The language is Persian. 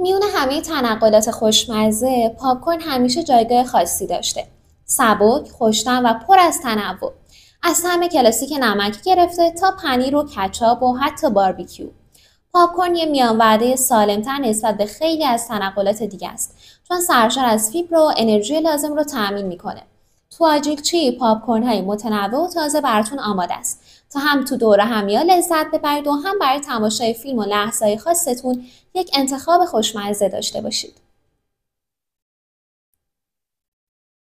میون همه تنقلات خوشمزه، پاپکورن همیشه جایگاه خاصی داشته. سبک، خوش‌طعم و پر از تنوع. از طعم کلاسیک نمکی گرفته تا پنیر و کچاپ و حتی باربیکیو. پاپکورن یه میان وعده سالم‌تر نسبت به خیلی از تنقلات دیگه است، چون سرشار از فیبر و انرژی لازم رو تأمین میکنه. تو آجیلچی پاپکورن‌های متنوع و تازه براتون آماده است تا هم تو دوره همیا لذت ببرید و هم برای تماشای فیلم و لحظه‌های خاصتون یک انتخاب خوشمزه داشته باشید.